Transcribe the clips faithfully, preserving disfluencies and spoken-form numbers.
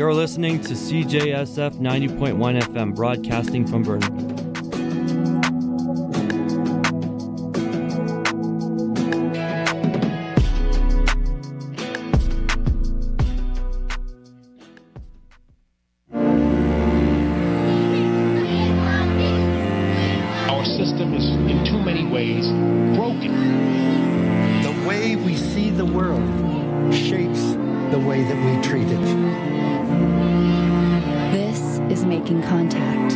You're listening to C J S F ninety point one F M, broadcasting from Vernon. Our system is in too many ways broken. The way we see the world shapes the way that we treat it. This is Making Contact.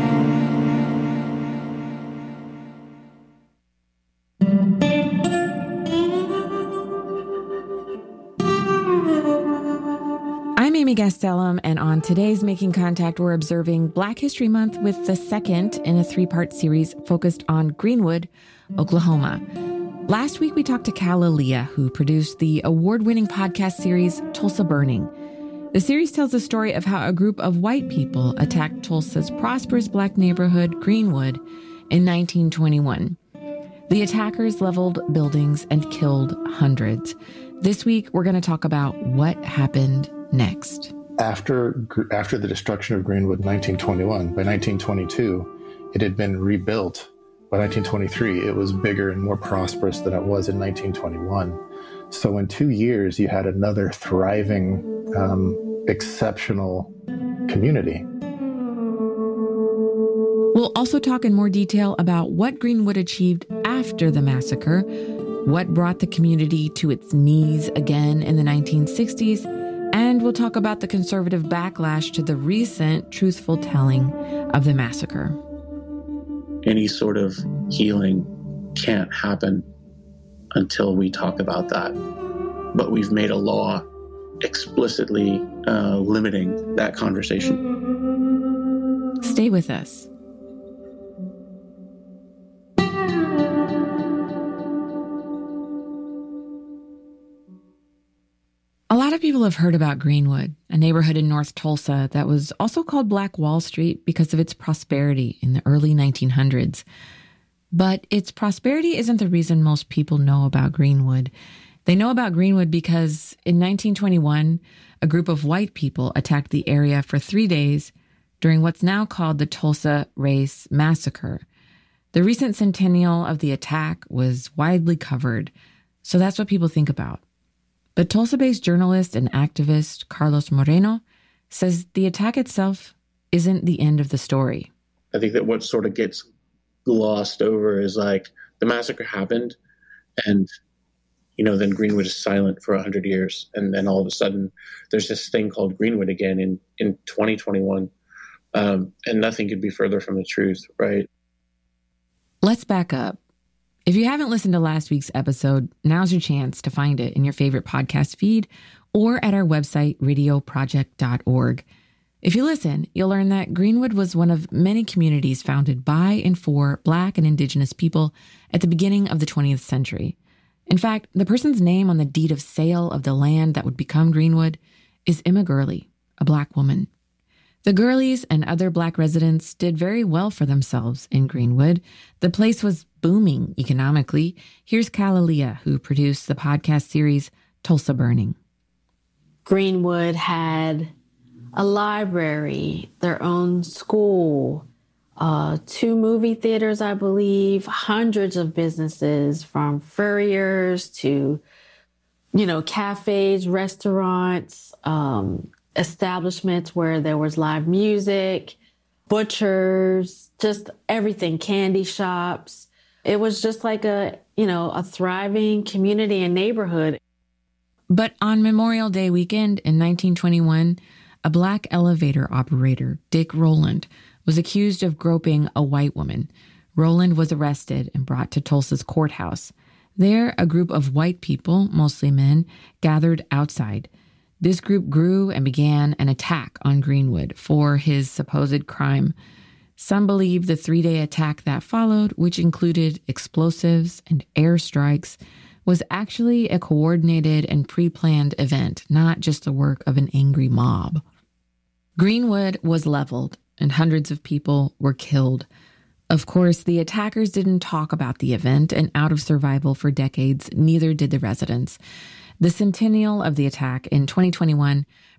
I'm Amy Gastelum, and on today's Making Contact, we're observing Black History Month with the second in a three-part series focused on Greenwood, Oklahoma. Last week, we talked to Cal Elia, who produced the award-winning podcast series Tulsa Burning. The series tells the story of how a group of white people attacked Tulsa's prosperous Black neighborhood, Greenwood, in nineteen twenty-one. The attackers leveled buildings and killed hundreds. This week, we're going to talk about what happened next. After after the destruction of Greenwood in nineteen twenty-one, by nineteen twenty-two, it had been rebuilt. By nineteen twenty-three, it was bigger and more prosperous than it was in nineteen twenty-one. So in two years, you had another thriving, um, exceptional community. We'll also talk in more detail about what Greenwood achieved after the massacre, what brought the community to its knees again in the nineteen sixties, and we'll talk about the conservative backlash to the recent truthful telling of the massacre. Any sort of healing can't happen until we talk about that. But we've made a law explicitly uh, limiting that conversation. Stay with us. A lot of people have heard about Greenwood, a neighborhood in North Tulsa that was also called Black Wall Street because of its prosperity in the early nineteen hundreds. But its prosperity isn't the reason most people know about Greenwood. They know about Greenwood because in nineteen twenty-one, a group of white people attacked the area for three days during what's now called the Tulsa Race Massacre. The recent centennial of the attack was widely covered, so that's what people think about. But Tulsa-based journalist and activist Carlos Moreno says the attack itself isn't the end of the story. I think that what sort of gets glossed over is like the massacre happened and, you know, then Greenwood is silent for one hundred years. And then all of a sudden there's this thing called Greenwood again in, in twenty twenty-one. Um, and nothing could be further from the truth, right? Let's back up. If you haven't listened to last week's episode, now's your chance to find it in your favorite podcast feed or at our website, radio project dot org. If you listen, you'll learn that Greenwood was one of many communities founded by and for Black and Indigenous people at the beginning of the twentieth century. In fact, the person's name on the deed of sale of the land that would become Greenwood is Emma Gurley, a Black woman. The Gurleys and other Black residents did very well for themselves in Greenwood. The place was booming economically. Here's Cal Elia, who produced the podcast series Tulsa Burning. Greenwood had a library, their own school, uh, two movie theaters, I believe, hundreds of businesses from furriers to, you know, cafes, restaurants, um, establishments where there was live music, butchers, just everything, candy shops. It was just like a, you know, a thriving community and neighborhood. But on Memorial Day weekend in nineteen twenty-one, a Black elevator operator, Dick Rowland, was accused of groping a white woman. Rowland was arrested and brought to Tulsa's courthouse. There, a group of white people, mostly men, gathered outside. This group grew and began an attack on Greenwood for his supposed crime. Some believe the three-day attack that followed, which included explosives and airstrikes, was actually a coordinated and pre-planned event, not just the work of an angry mob. Greenwood was leveled, and hundreds of people were killed. Of course, the attackers didn't talk about the event, and out of survival for decades, neither did the residents. The centennial of the attack in twenty twenty-one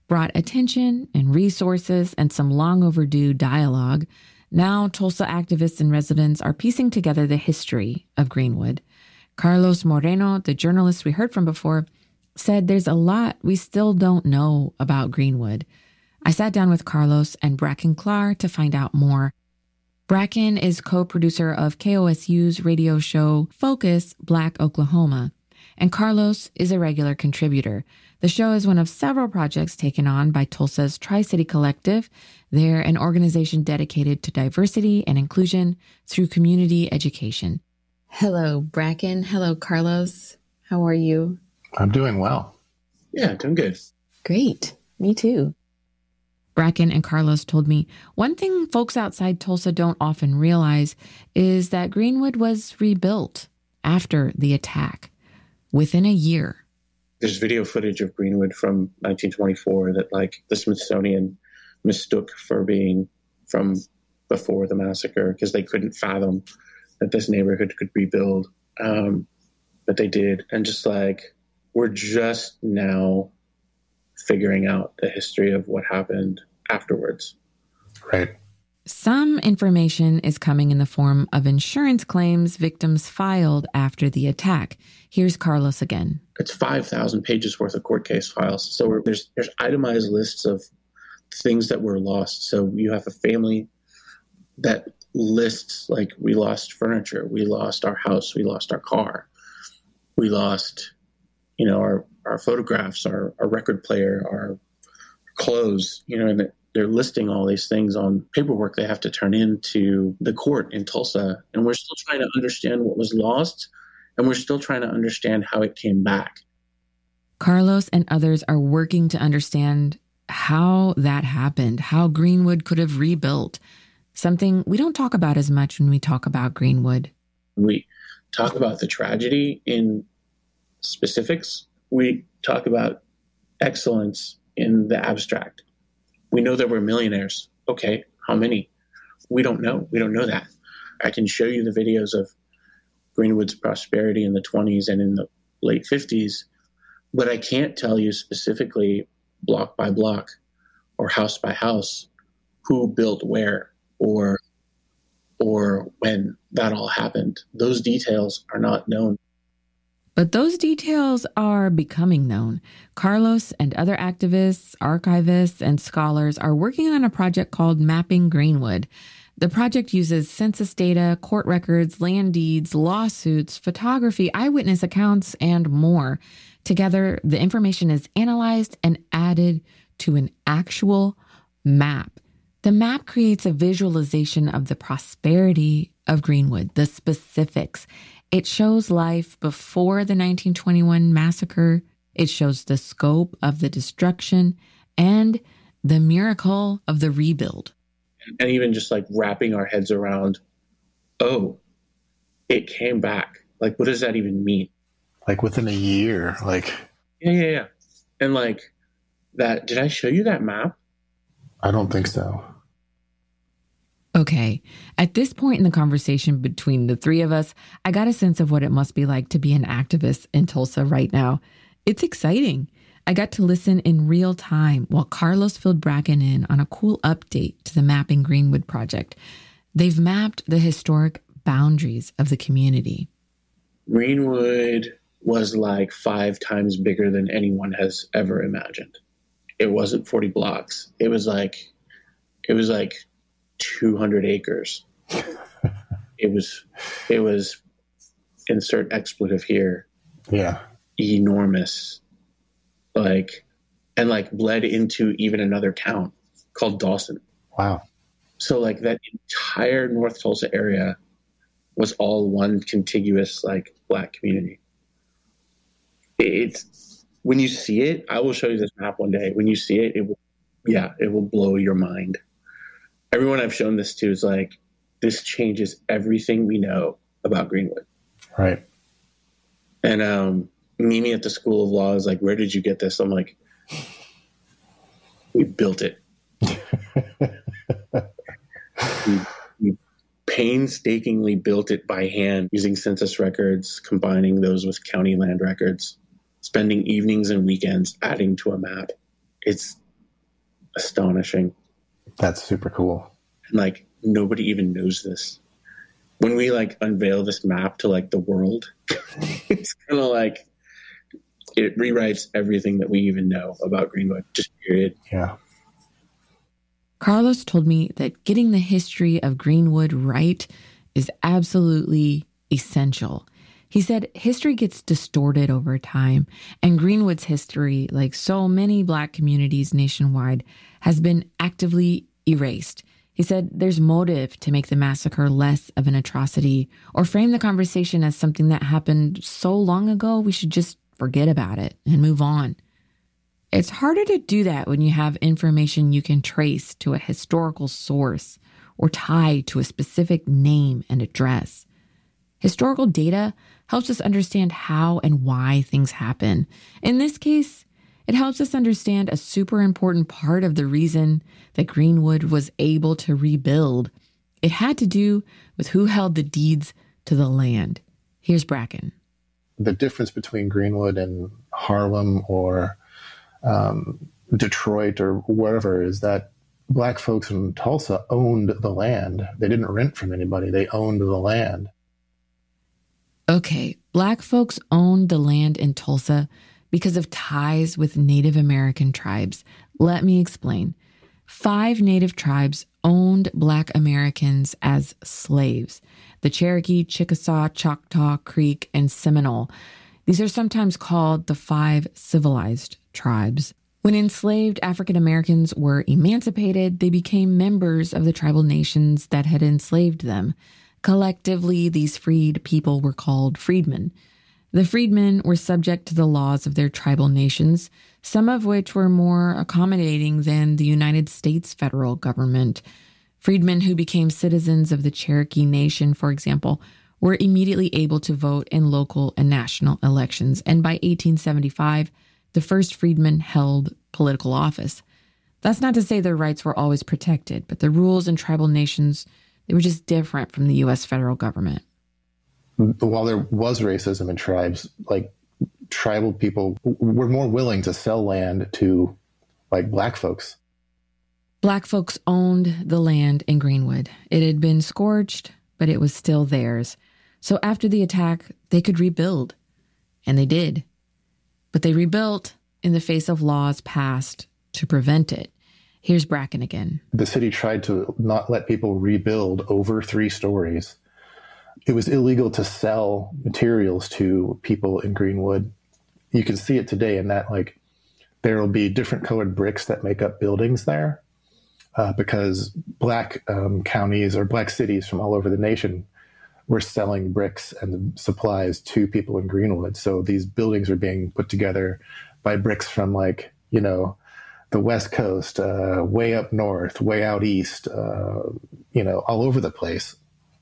brought attention and resources and some long overdue dialogue. Now, Tulsa activists and residents are piecing together the history of Greenwood. Carlos Moreno, the journalist we heard from before, said there's a lot we still don't know about Greenwood. I sat down with Carlos and Bracken Clark to find out more. Bracken is co-producer of K O S U's radio show Focus Black Oklahoma, and Carlos is a regular contributor. The show is one of several projects taken on by Tulsa's Tri-City Collective. They're an organization dedicated to diversity and inclusion through community education. Hello, Bracken. Hello, Carlos. How are you? I'm doing well. Yeah, doing good. Great. Me too. Bracken and Carlos told me one thing folks outside Tulsa don't often realize is that Greenwood was rebuilt after the attack within a year. There's video footage of Greenwood from nineteen twenty-four that like the Smithsonian mistook for being from before the massacre because they couldn't fathom that this neighborhood could rebuild. Um, but they did. And just like, we're just now figuring out the history of what happened afterwards. Right. Some information is coming in the form of insurance claims victims filed after the attack. Here's Carlos again. It's five thousand pages worth of court case files. So we're, there's there's itemized lists of things that were lost. So you have a family that lists, like, we lost furniture, we lost our house, we lost our car, we lost, you know, our, our photographs, our, our record player, our clothes, you know, and they're listing all these things on paperwork they have to turn into the court in Tulsa. And we're still trying to understand what was lost, and we're still trying to understand how it came back. Carlos and others are working to understand how that happened, how Greenwood could have rebuilt, something we don't talk about as much when we talk about Greenwood. We talk about the tragedy in specifics. We talk about excellence in the abstract. We know there were millionaires. Okay, how many? We don't know. We don't know that. I can show you the videos of Greenwood's prosperity in the twenties and in the late fifties, but I can't tell you specifically block by block or house by house who built where or or when that all happened. Those details are not known. But those details are becoming known. Carlos and other activists, archivists, and scholars are working on a project called Mapping Greenwood. The project uses census data, court records, land deeds, lawsuits, photography, eyewitness accounts, and more. Together, the information is analyzed and added to an actual map. The map creates a visualization of the prosperity of Greenwood, the specifics. It shows life before the nineteen twenty-one massacre. It shows the scope of the destruction and the miracle of the rebuild. And even just like wrapping our heads around, oh, it came back. Like, what does that even mean? Like within a year, like. Yeah, yeah, yeah. And like that, did I show you that map? I don't think so. Okay, at this point in the conversation between the three of us, I got a sense of what it must be like to be an activist in Tulsa right now. It's exciting. I got to listen in real time while Carlos filled Bracken in on a cool update to the Mapping Greenwood project. They've mapped the historic boundaries of the community. Greenwood was like five times bigger than anyone has ever imagined. It wasn't forty blocks. It was like, it was like two hundred acres. It was, it was, insert expletive here. Yeah. Enormous. Like, and like bled into even another town called Dawson. Wow. So like that entire North Tulsa area was all one contiguous, like, Black community. It's, when you see it, I will show you this map one day. When you see it, it will, yeah, it will blow your mind. Everyone I've shown this to is like, this changes everything we know about Greenwood. Right. And um, Mimi at the School of Law is like, where did you get this? I'm like, we built it. we, we painstakingly built it by hand using census records, combining those with county land records, spending evenings and weekends adding to a map. It's astonishing. That's super cool. And like, nobody even knows this. When we like unveil this map to like the world, it's kind of like it rewrites everything that we even know about Greenwood, just period. Yeah. Carlos told me that getting the history of Greenwood right is absolutely essential. He said history gets distorted over time, and Greenwood's history, like so many Black communities nationwide, has been actively erased. He said there's motive to make the massacre less of an atrocity or frame the conversation as something that happened so long ago we should just forget about it and move on. It's harder to do that when you have information you can trace to a historical source or tie to a specific name and address. Historical data helps us understand how and why things happen. In this case, it helps us understand a super important part of the reason that Greenwood was able to rebuild. It had to do with who held the deeds to the land. Here's Bracken. The difference between Greenwood and Harlem or um, Detroit or wherever is that Black folks in Tulsa owned the land. They didn't rent from anybody. They owned the land. Okay, Black folks owned the land in Tulsa because of ties with Native American tribes. Let me explain. Five Native tribes owned Black Americans as slaves: the Cherokee, Chickasaw, Choctaw, Creek, and Seminole. These are sometimes called the five civilized tribes. When enslaved African Americans were emancipated, they became members of the tribal nations that had enslaved them. Collectively, these freed people were called freedmen. The freedmen were subject to the laws of their tribal nations, some of which were more accommodating than the United States federal government. Freedmen who became citizens of the Cherokee Nation, for example, were immediately able to vote in local and national elections, and by eighteen seventy-five, the first freedmen held political office. That's not to say their rights were always protected, but the rules in tribal nations, they were just different from the U S federal government. While there was racism in tribes, like tribal people were more willing to sell land to like Black folks. Black folks owned the land in Greenwood. It had been scorched, but it was still theirs. So after the attack, they could rebuild. And they did. But they rebuilt in the face of laws passed to prevent it. Here's Bracken again. The city tried to not let people rebuild over three stories. It was illegal to sell materials to people in Greenwood. You can see it today in that, like, there will be different colored bricks that make up buildings there uh, because Black um, counties or Black cities from all over the nation were selling bricks and supplies to people in Greenwood. So these buildings are being put together by bricks from, like, you know, the West Coast, uh, way up north, way out east, uh, you know, all over the place.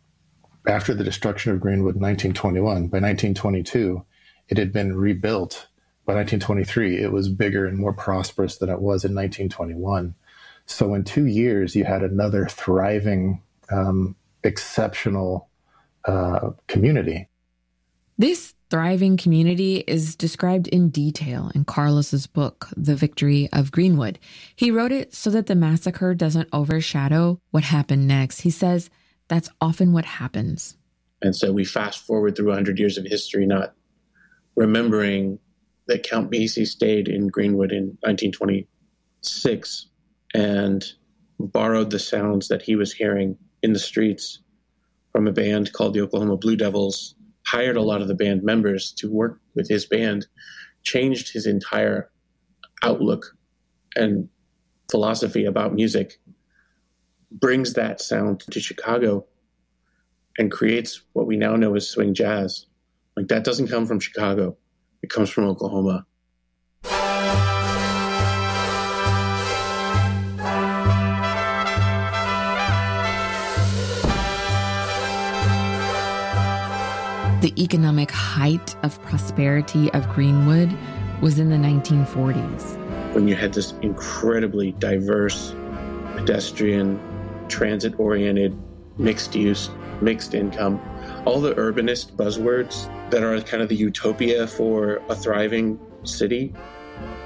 After the destruction of Greenwood in nineteen twenty-one, by nineteen twenty-two, it had been rebuilt. By nineteen twenty-three, it was bigger and more prosperous than it was in nineteen twenty-one. So in two years, you had another thriving, um, exceptional uh, community. This thriving community is described in detail in Carlos's book, The Victory of Greenwood. He wrote it so that the massacre doesn't overshadow what happened next. He says that's often what happens. And so we fast forward through one hundred years of history, not remembering that Count Basie stayed in Greenwood in nineteen twenty-six and borrowed the sounds that he was hearing in the streets from a band called the Oklahoma Blue Devils, hired a lot of the band members to work with his band, changed his entire outlook and philosophy about music, brings that sound to Chicago and creates what we now know as swing jazz. Like, that doesn't come from Chicago. It comes from Oklahoma. The economic height of prosperity of Greenwood was in the nineteen forties. When you had this incredibly diverse, pedestrian, transit-oriented, mixed-use, mixed income, all the urbanist buzzwords that are kind of the utopia for a thriving city,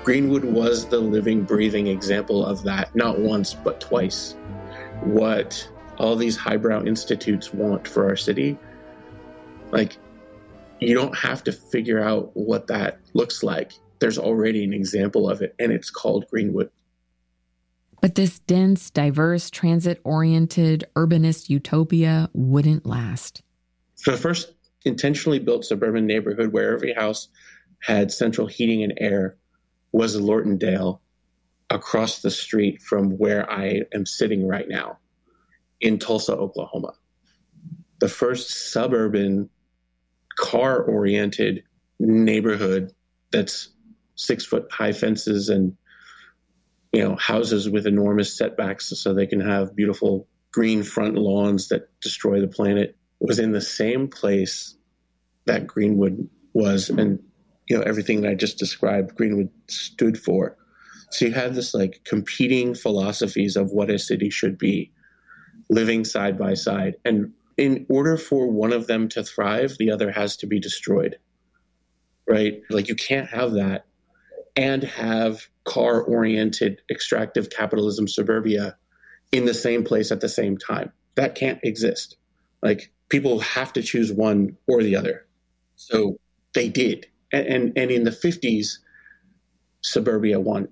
Greenwood was the living, breathing example of that, not once, but twice. What all these highbrow institutes want for our city, like, you don't have to figure out what that looks like. There's already an example of it, and it's called Greenwood. But this dense, diverse, transit-oriented, urbanist utopia wouldn't last. For the first intentionally built suburban neighborhood where every house had central heating and air was Lortondale, across the street from where I am sitting right now in Tulsa, Oklahoma. The first suburban car-oriented neighborhood that's six-foot high fences and, you know, houses with enormous setbacks so they can have beautiful green front lawns that destroy the planet was in the same place that Greenwood was, and, you know, everything that I just described, Greenwood stood for. So you had this like competing philosophies of what a city should be, living side by side. And in order for one of them to thrive, the other has to be destroyed, right? Like, you can't have that and have car-oriented extractive capitalism suburbia in the same place at the same time. That can't exist. Like, people have to choose one or the other. So they did. And, and, and in the fifties, suburbia won.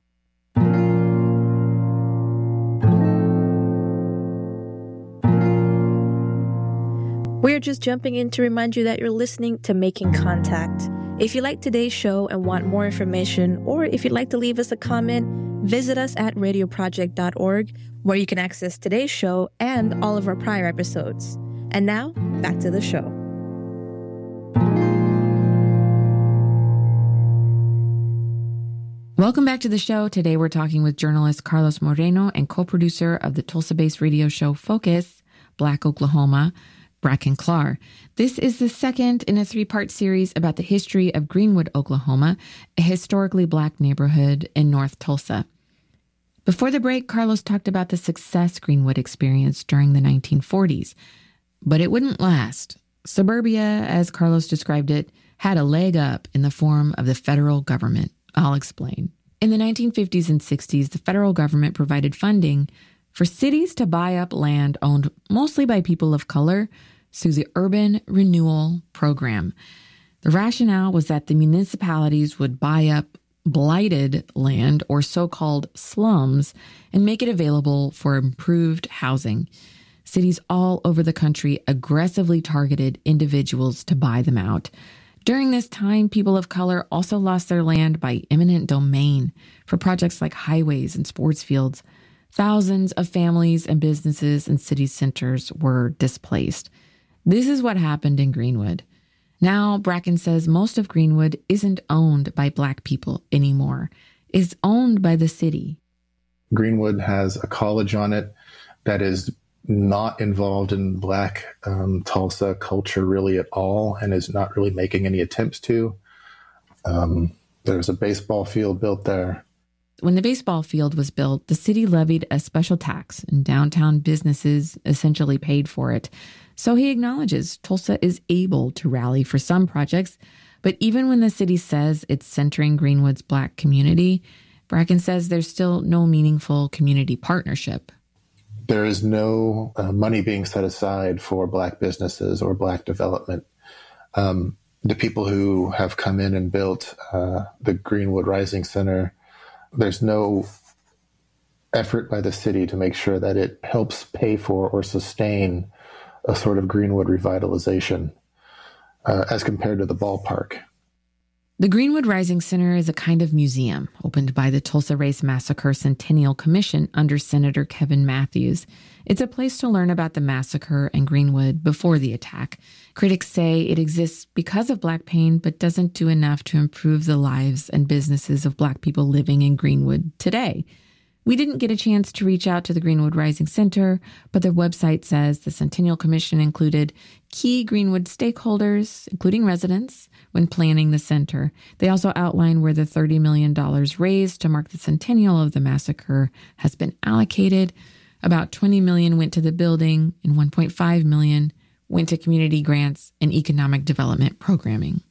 We're just jumping in to remind you that you're listening to Making Contact. If you like today's show and want more information, or if you'd like to leave us a comment, visit us at radio project dot org, where you can access today's show and all of our prior episodes. And now, back to the show. Welcome back to the show. Today we're talking with journalist Carlos Moreno and co-producer of the Tulsa-based radio show Focus, Black Oklahoma, Bracken Clark. This is the second in a three-part series about the history of Greenwood, Oklahoma, a historically Black neighborhood in North Tulsa. Before the break, Carlos talked about the success Greenwood experienced during the nineteen forties. But it wouldn't last. Suburbia, as Carlos described it, had a leg up in the form of the federal government. I'll explain. In the nineteen fifties and sixties, the federal government provided funding for cities to buy up land owned mostly by people of color through the Urban Renewal Program. The rationale was that the municipalities would buy up blighted land, or so-called slums, and make it available for improved housing. Cities all over the country aggressively targeted individuals to buy them out. During this time, people of color also lost their land by eminent domain for projects like highways and sports fields. Thousands of families and businesses in city centers were displaced. This is what happened in Greenwood. Now, Bracken says most of Greenwood isn't owned by Black people anymore. It's owned by the city. Greenwood has a college on it that is not involved in Black um, Tulsa culture really at all, and is not really making any attempts to. Um, there's a baseball field built there. When the baseball field was built, the city levied a special tax, and downtown businesses essentially paid for it. So he acknowledges Tulsa is able to rally for some projects, but even when the city says it's centering Greenwood's Black community, Bracken says there's still no meaningful community partnership. There is no uh, money being set aside for Black businesses or Black development. Um, the people who have come in and built uh, the Greenwood Rising Center, there's no effort by the city to make sure that it helps pay for or sustain a sort of Greenwood revitalization uh, as compared to the ballpark. The Greenwood Rising Center is a kind of museum opened by the Tulsa Race Massacre Centennial Commission under Senator Kevin Matthews. It's a place to learn about the massacre and Greenwood before the attack. Critics say it exists because of Black pain, but doesn't do enough to improve the lives and businesses of Black people living in Greenwood today. We didn't get a chance to reach out to the Greenwood Rising Center, but their website says the Centennial Commission included key Greenwood stakeholders, including residents, when planning the center. They also outline where the thirty million dollars raised to mark the centennial of the massacre has been allocated. About twenty million dollars went to the building, and one point five million dollars went to community grants and economic development programming.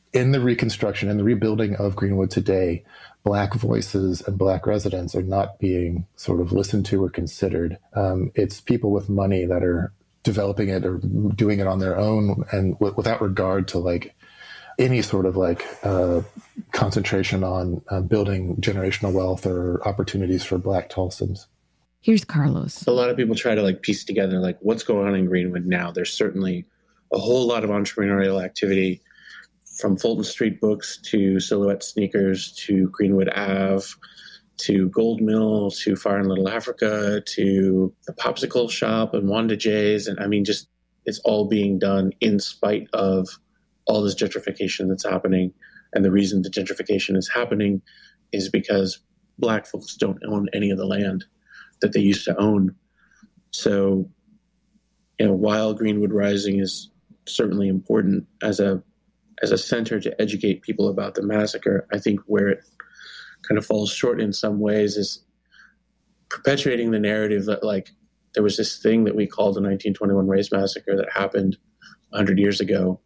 in the reconstruction and the rebuilding of Greenwood today, Black voices and Black residents are not being sort of listened to or considered. Um, it's people with money that are developing it or doing it on their own and w- without regard to like any sort of like uh, concentration on uh, building generational wealth or opportunities for Black Tulsans. Here's Carlos. A lot of people try to like piece together like what's going on in Greenwood now. There's certainly a whole lot of entrepreneurial activity, from Fulton Street Books to Silhouette Sneakers to Greenwood Ave to Gold Mill to Fire in Little Africa to the Popsicle Shop and Wanda J's. And I mean, just it's all being done in spite of all this gentrification that's happening. And the reason the gentrification is happening is because Black folks don't own any of the land that they used to own. So, you know, while Greenwood Rising is certainly important as a as a center to educate people about the massacre, I think where it kind of falls short in some ways is perpetuating the narrative that like there was this thing that we called the nineteen twenty-one race massacre that happened one hundred years ago,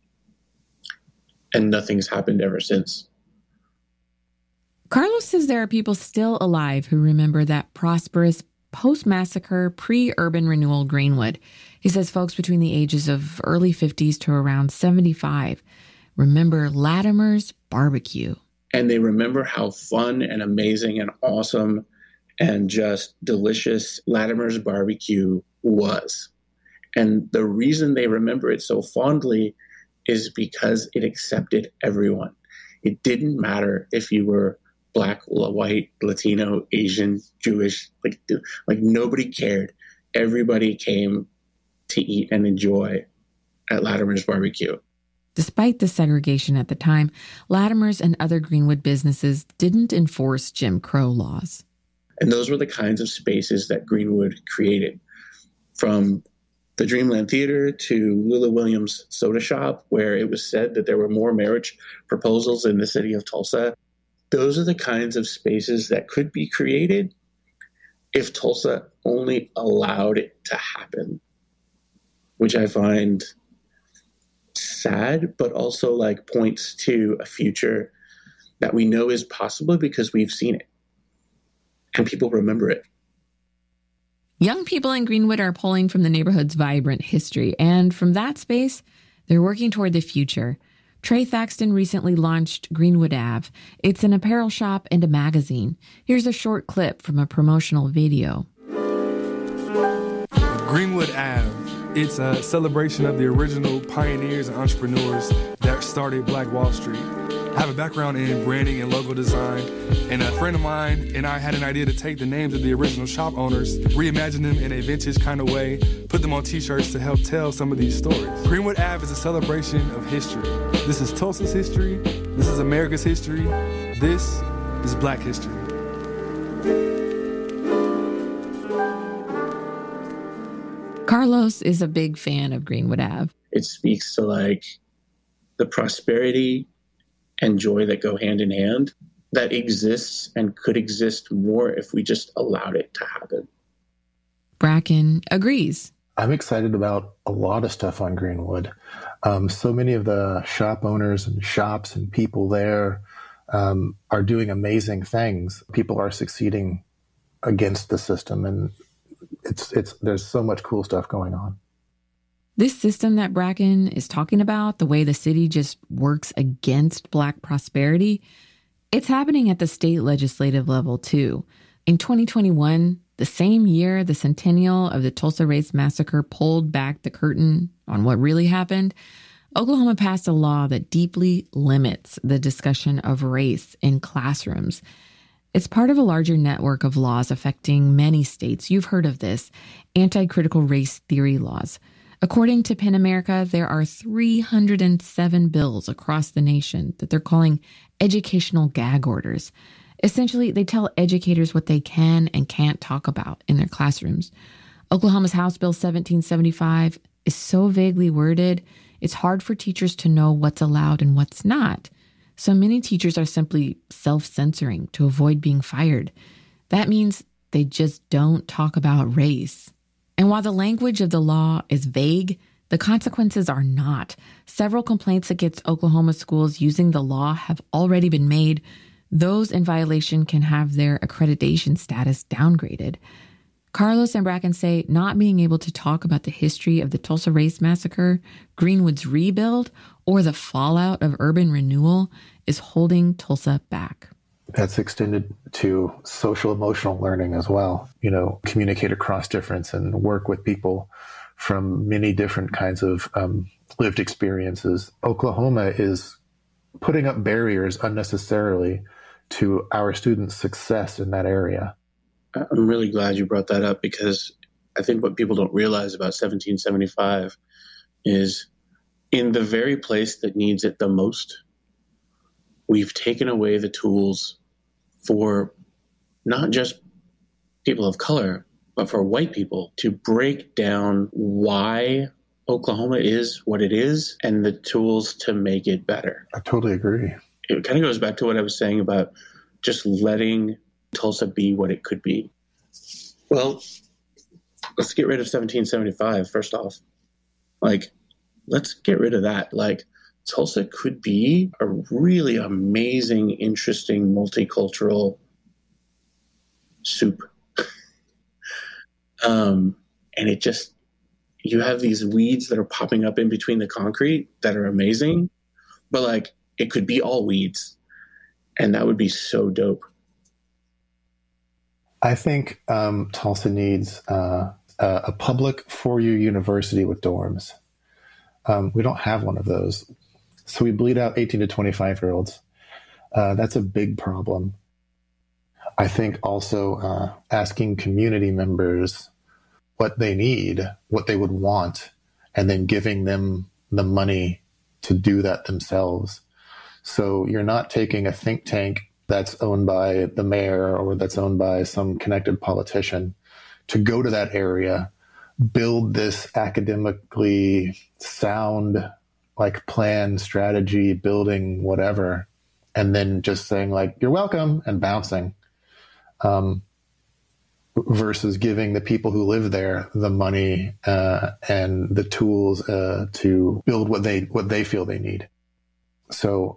and nothing's happened ever since. Carlos says there are people still alive who remember that prosperous post-massacre, pre-urban renewal Greenwood. He says folks between the ages of early fifties to around seventy-five remember Latimer's barbecue. And they remember how fun and amazing and awesome and just delicious Latimer's barbecue was. And the reason they remember it so fondly is because it accepted everyone. It didn't matter if you were Black, white, Latino, Asian, Jewish, like, like nobody cared. Everybody came to eat and enjoy at Latimer's barbecue. Despite the segregation at the time, Latimer's and other Greenwood businesses didn't enforce Jim Crow laws. And those were the kinds of spaces that Greenwood created. From the Dreamland Theater to Lula Williams Soda Shop, where it was said that there were more marriage proposals in the city of Tulsa. Those are the kinds of spaces that could be created if Tulsa only allowed it to happen, which I find sad, but also like points to a future that we know is possible because we've seen it and people remember it. Young people in Greenwood are pulling from the neighborhood's vibrant history, and from that space, they're working toward the future. Trey Thaxton recently launched Greenwood Ave. It's an apparel shop and a magazine. Here's a short clip from a promotional video. Greenwood Ave. It's a celebration of the original pioneers and entrepreneurs that started Black Wall Street. I have a background in branding and logo design, and a friend of mine and I had an idea to take the names of the original shop owners, reimagine them in a vintage kind of way, put them on t-shirts to help tell some of these stories. Greenwood Ave is a celebration of history. This is Tulsa's history. This is America's history. This is Black history. Carlos is a big fan of Greenwood Ave. It speaks to like the prosperity and joy that go hand in hand that exists and could exist more if we just allowed it to happen. Bracken agrees. I'm excited about a lot of stuff on Greenwood. Um, so many of the shop owners and shops and people there um, are doing amazing things. People are succeeding against the system, and it's it's there's so much cool stuff going on. This system that Bracken is talking about, the way the city just works against Black prosperity, it's happening at the state legislative level too. In twenty twenty-one, the same year the centennial of the Tulsa Race Massacre pulled back the curtain on what really happened, Oklahoma passed a law that deeply limits the discussion of race in classrooms. It's part of a larger network of laws affecting many states. You've heard of this, anti-critical race theory laws. According to PEN America, there are three hundred seven bills across the nation that they're calling educational gag orders. Essentially, they tell educators what they can and can't talk about in their classrooms. Oklahoma's House Bill seventeen seventy-five is so vaguely worded, it's hard for teachers to know what's allowed and what's not. So many teachers are simply self-censoring to avoid being fired. That means they just don't talk about race. And while the language of the law is vague, The consequences are not. Several complaints against Oklahoma schools using the law have already been made. Those in violation can have their accreditation status downgraded. Carlos and Bracken say not being able to talk about the history of the Tulsa Race Massacre, Greenwood's rebuild, or the fallout of urban renewal is holding Tulsa back. That's extended to social emotional learning as well. You know, communicate across difference and work with people from many different kinds of um, lived experiences. Oklahoma is putting up barriers unnecessarily to our students' success in that area. I'm really glad you brought that up, because I think what people don't realize about seventeen seventy-five is in the very place that needs it the most, we've taken away the tools for not just people of color, but for white people to break down why Oklahoma is what it is and the tools to make it better. I totally agree. It kind of goes back to what I was saying about just letting Tulsa be what it could be. Well, let's get rid of seventeen seventy-five, first off. Like, let's get rid of that. Like, Tulsa could be a really amazing, interesting, multicultural soup. um, and it just, you have these weeds that are popping up in between the concrete that are amazing, but like, it could be all weeds. And that would be so dope. I think um, Tulsa needs uh, a public four-year university with dorms. Um, we don't have one of those. So we bleed out eighteen to twenty-five-year-olds. Uh, that's a big problem. I think also uh, asking community members what they need, what they would want, and then giving them the money to do that themselves. So you're not taking a think tank that's owned by the mayor or that's owned by some connected politician to go to that area, build this academically sound, like plan, strategy, building, whatever, and then just saying like, you're welcome and bouncing, um, versus giving the people who live there the money uh, and the tools uh, to build what they what they feel they need. So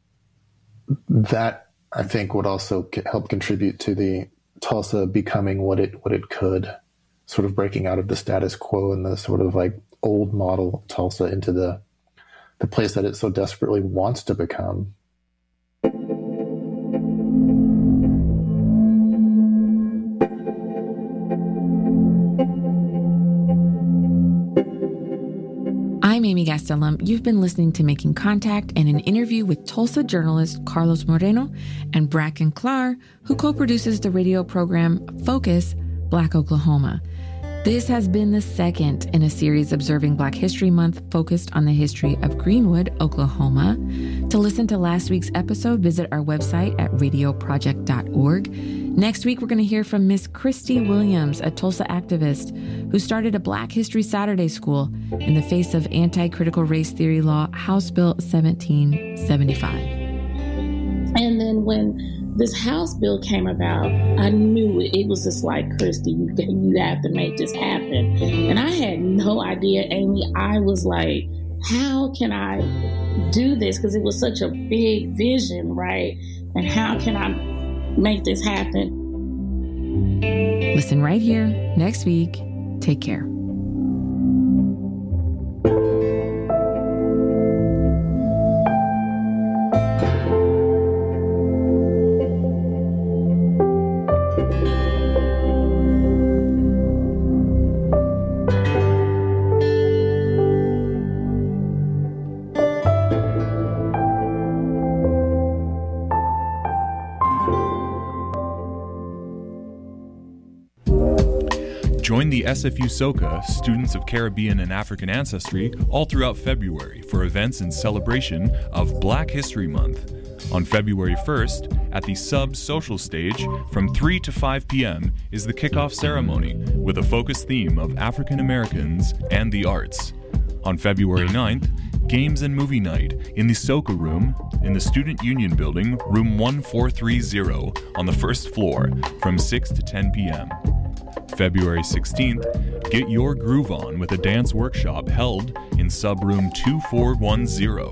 that, I think, would also help contribute to the Tulsa becoming what it what it could, sort of breaking out of the status quo and the sort of like old model Tulsa into the the place that it so desperately wants to become. I'm Amy Gastelum. You've been listening to Making Contact and an interview with Tulsa journalist Carlos Moreno and Bracken Clark, who co-produces the radio program Focus, Black Oklahoma. This has been the second in a series observing Black History Month focused on the history of Greenwood, Oklahoma. To listen to last week's episode, visit our website at radio project dot org. Next week, we're going to hear from Miss Christy Williams, a Tulsa activist who started a Black History Saturday school in the face of anti-critical race theory law, House Bill seventeen seventy-five. And then when this House bill came about, I knew it, it was just like, Christy, you, you have to make this happen. And I had no idea, Amy. I was like, how can I do this? Because it was such a big vision, right? And how can I make this happen? Listen right here next week. Take care. Join the S F U SoCa, Students of Caribbean and African Ancestry, all throughout February for events in celebration of Black History Month. On February first, at the Sub Social Stage, from three to five p.m. is the kickoff ceremony with a focused theme of African Americans and the arts. On February ninth, Games and Movie Night in the SoCa Room in the Student Union Building, room one four three zero on the first floor from six to ten p.m. February sixteenth, get your groove on with a dance workshop held in Subroom two four one zero